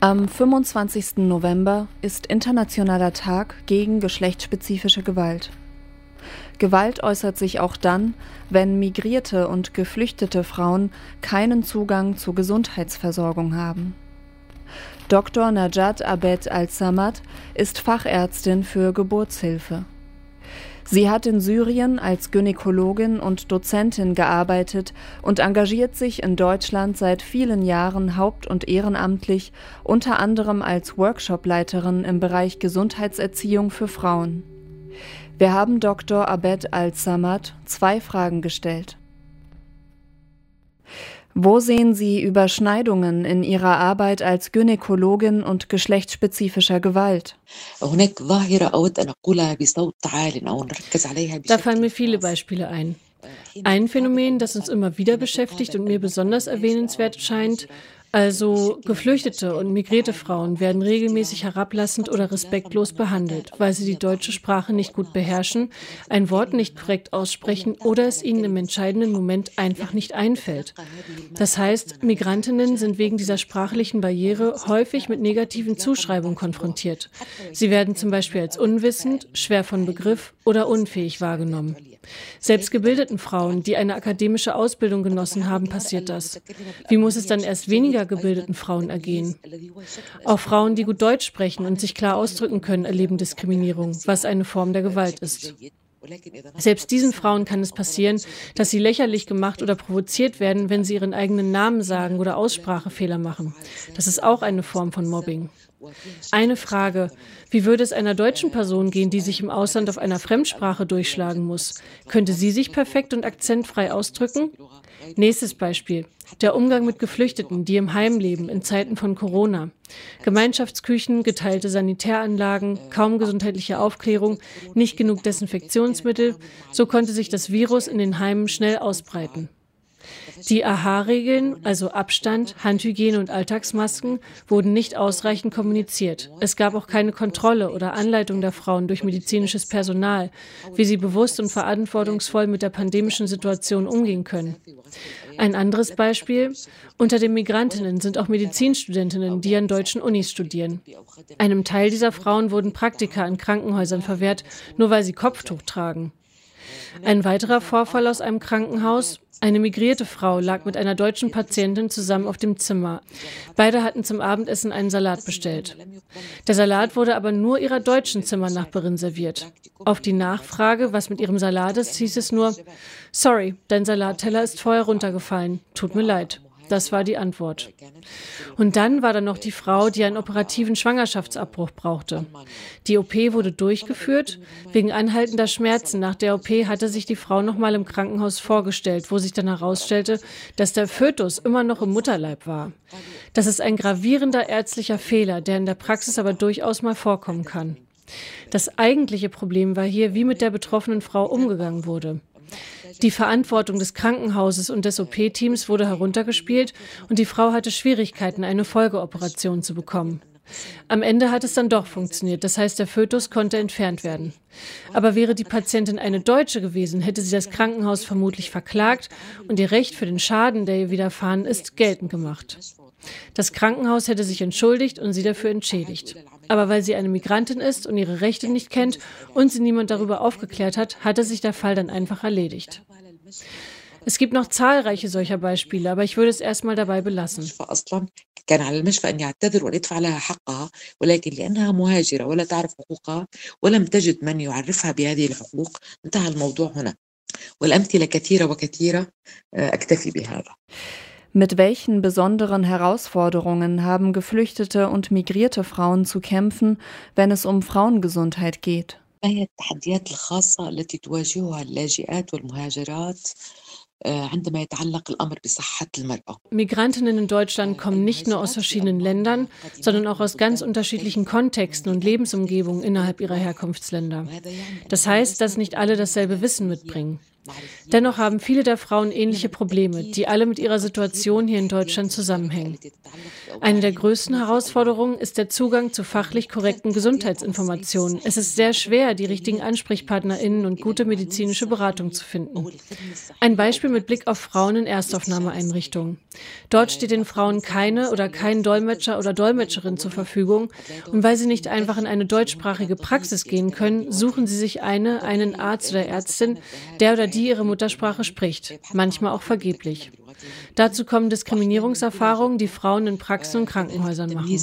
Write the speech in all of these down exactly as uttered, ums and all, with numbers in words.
Am fünfundzwanzigsten November ist Internationaler Tag gegen geschlechtsspezifische Gewalt. Gewalt äußert sich auch dann, wenn migrierte und geflüchtete Frauen keinen Zugang zur Gesundheitsversorgung haben. Doktor Najat Abed Al-Samad ist Fachärztin für Geburtshilfe. Sie hat in Syrien als Gynäkologin und Dozentin gearbeitet und engagiert sich in Deutschland seit vielen Jahren haupt- und ehrenamtlich, unter anderem als Workshopleiterin im Bereich Gesundheitserziehung für Frauen. Wir haben Doktor Abed Al-Samad zwei Fragen gestellt. Wo sehen Sie Überschneidungen in Ihrer Arbeit als Gynäkologin und geschlechtsspezifischer Gewalt? Da fallen mir viele Beispiele ein. Ein Phänomen, das uns immer wieder beschäftigt und mir besonders erwähnenswert scheint: Also geflüchtete und migrierte Frauen werden regelmäßig herablassend oder respektlos behandelt, weil sie die deutsche Sprache nicht gut beherrschen, ein Wort nicht korrekt aussprechen oder es ihnen im entscheidenden Moment einfach nicht einfällt. Das heißt, Migrantinnen sind wegen dieser sprachlichen Barriere häufig mit negativen Zuschreibungen konfrontiert. Sie werden zum Beispiel als unwissend, schwer von Begriff oder unfähig wahrgenommen. Selbst gebildeten Frauen, die eine akademische Ausbildung genossen haben, passiert das. Wie muss es dann erst weniger gebildeten Frauen ergehen? Auch Frauen, die gut Deutsch sprechen und sich klar ausdrücken können, erleben Diskriminierung, was eine Form der Gewalt ist. Selbst diesen Frauen kann es passieren, dass sie lächerlich gemacht oder provoziert werden, wenn sie ihren eigenen Namen sagen oder Aussprachefehler machen. Das ist auch eine Form von Mobbing. Eine Frage: Wie würde es einer deutschen Person gehen, die sich im Ausland auf einer Fremdsprache durchschlagen muss? Könnte sie sich perfekt und akzentfrei ausdrücken? Nächstes Beispiel: Der Umgang mit Geflüchteten, die im Heim leben, in Zeiten von Corona. Gemeinschaftsküchen, geteilte Sanitäranlagen, kaum gesundheitliche Aufklärung, nicht genug Desinfektionsmittel. So konnte sich das Virus in den Heimen schnell ausbreiten. Die A H-Regeln, also Abstand, Handhygiene und Alltagsmasken, wurden nicht ausreichend kommuniziert. Es gab auch keine Kontrolle oder Anleitung der Frauen durch medizinisches Personal, wie sie bewusst und verantwortungsvoll mit der pandemischen Situation umgehen können. Ein anderes Beispiel: Unter den Migrantinnen sind auch Medizinstudentinnen, die an deutschen Unis studieren. Einem Teil dieser Frauen wurden Praktika in Krankenhäusern verwehrt, nur weil sie Kopftuch tragen. Ein weiterer Vorfall aus einem Krankenhaus: Eine migrierte Frau lag mit einer deutschen Patientin zusammen auf dem Zimmer. Beide hatten zum Abendessen einen Salat bestellt. Der Salat wurde aber nur ihrer deutschen Zimmernachbarin serviert. Auf die Nachfrage, was mit ihrem Salat ist, hieß es nur: Sorry, dein Salatteller ist vorher runtergefallen. Tut mir leid. Das war die Antwort. Und dann war da noch die Frau, die einen operativen Schwangerschaftsabbruch brauchte. Die O P wurde durchgeführt. Wegen anhaltender Schmerzen nach der O P hatte sich die Frau noch mal im Krankenhaus vorgestellt, wo sich dann herausstellte, dass der Fötus immer noch im Mutterleib war. Das ist ein gravierender ärztlicher Fehler, der in der Praxis aber durchaus mal vorkommen kann. Das eigentliche Problem war hier, wie mit der betroffenen Frau umgegangen wurde. Die Verantwortung des Krankenhauses und des O P-Teams wurde heruntergespielt und die Frau hatte Schwierigkeiten, eine Folgeoperation zu bekommen. Am Ende hat es dann doch funktioniert, das heißt, der Fötus konnte entfernt werden. Aber wäre die Patientin eine Deutsche gewesen, hätte sie das Krankenhaus vermutlich verklagt und ihr Recht für den Schaden, der ihr widerfahren ist, geltend gemacht. Das Krankenhaus hätte sich entschuldigt und sie dafür entschädigt. Aber weil sie eine Migrantin ist und ihre Rechte nicht kennt und sie niemand darüber aufgeklärt hat, hatte sich der Fall dann einfach erledigt. Es gibt noch zahlreiche solcher Beispiele, aber ich würde es erstmal dabei belassen. كان على المشفى أن يعتذر ويدفع لها حقها، ولكن لأنها مهاجرة ولا تعرف حقوقها ولم تجد من يعرفها بهذه الحقوق انتهى الموضوع هنا. والأمثلة كثيرة وكثيرة أكتفي بهذا. Mit welchen besonderen Herausforderungen haben geflüchtete und migrierte Frauen zu kämpfen, wenn es um Frauengesundheit geht? ما هي التحديات الخاصة التي تواجهها اللاجئات والمهاجرات عندما يتعلق الأمر بصحة المرأة. Migrantinnen in Deutschland kommen nicht nur aus verschiedenen Ländern, sondern auch aus ganz unterschiedlichen Kontexten und Lebensumgebungen innerhalb ihrer Herkunftsländer. Das heißt, dass nicht alle dasselbe Wissen mitbringen. Dennoch haben viele der Frauen ähnliche Probleme, die alle mit ihrer Situation hier in Deutschland zusammenhängen. Eine der größten Herausforderungen ist der Zugang zu fachlich korrekten Gesundheitsinformationen. Es ist sehr schwer, die richtigen AnsprechpartnerInnen und gute medizinische Beratung zu finden. Ein Beispiel mit Blick auf Frauen in Erstaufnahmeeinrichtungen. Dort steht den Frauen keine oder kein Dolmetscher oder Dolmetscherin zur Verfügung und weil sie nicht einfach in eine deutschsprachige Praxis gehen können, suchen sie sich eine, einen Arzt oder Ärztin, der oder die ihre Muttersprache spricht, manchmal auch vergeblich. Dazu kommen Diskriminierungserfahrungen, die Frauen in Praxen und Krankenhäusern machen.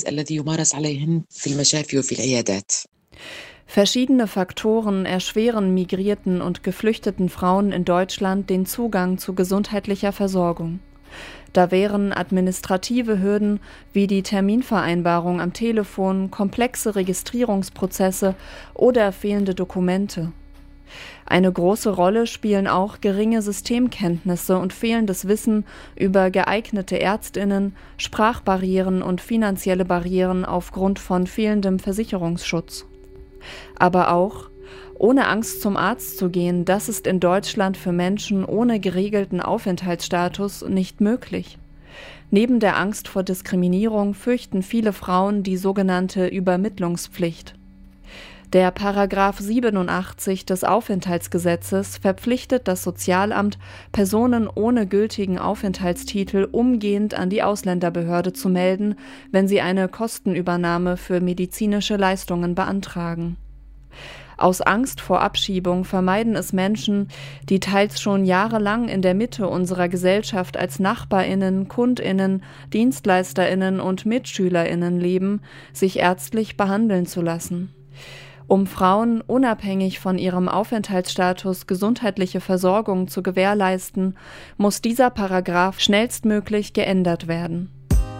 Verschiedene Faktoren erschweren migrierten und geflüchteten Frauen in Deutschland den Zugang zu gesundheitlicher Versorgung. Da wären administrative Hürden wie die Terminvereinbarung am Telefon, komplexe Registrierungsprozesse oder fehlende Dokumente. Eine große Rolle spielen auch geringe Systemkenntnisse und fehlendes Wissen über geeignete ÄrztInnen, Sprachbarrieren und finanzielle Barrieren aufgrund von fehlendem Versicherungsschutz. Aber auch, ohne Angst zum Arzt zu gehen, das ist in Deutschland für Menschen ohne geregelten Aufenthaltsstatus nicht möglich. Neben der Angst vor Diskriminierung fürchten viele Frauen die sogenannte Übermittlungspflicht. Der Paragraph siebenundachtzig des Aufenthaltsgesetzes verpflichtet das Sozialamt, Personen ohne gültigen Aufenthaltstitel umgehend an die Ausländerbehörde zu melden, wenn sie eine Kostenübernahme für medizinische Leistungen beantragen. Aus Angst vor Abschiebung vermeiden es Menschen, die teils schon jahrelang in der Mitte unserer Gesellschaft als NachbarInnen, KundInnen, DienstleisterInnen und MitschülerInnen leben, sich ärztlich behandeln zu lassen. Um Frauen unabhängig von ihrem Aufenthaltsstatus gesundheitliche Versorgung zu gewährleisten, muss dieser Paragraph schnellstmöglich geändert werden.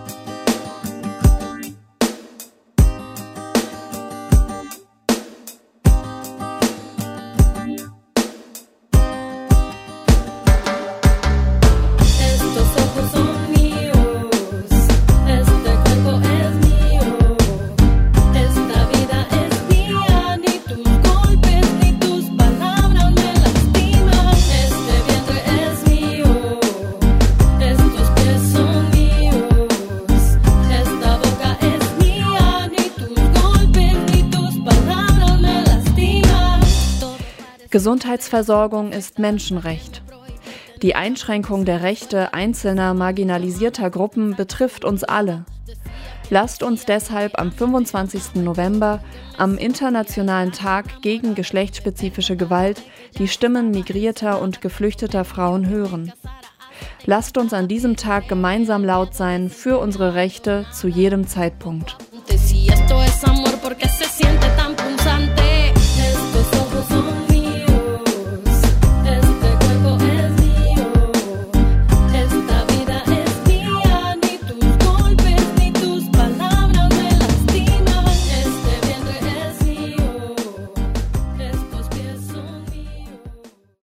Gesundheitsversorgung ist Menschenrecht. Die Einschränkung der Rechte einzelner marginalisierter Gruppen betrifft uns alle. Lasst uns deshalb am fünfundzwanzigsten November, am Internationalen Tag gegen geschlechtsspezifische Gewalt, die Stimmen migrierter und geflüchteter Frauen hören. Lasst uns an diesem Tag gemeinsam laut sein für unsere Rechte zu jedem Zeitpunkt.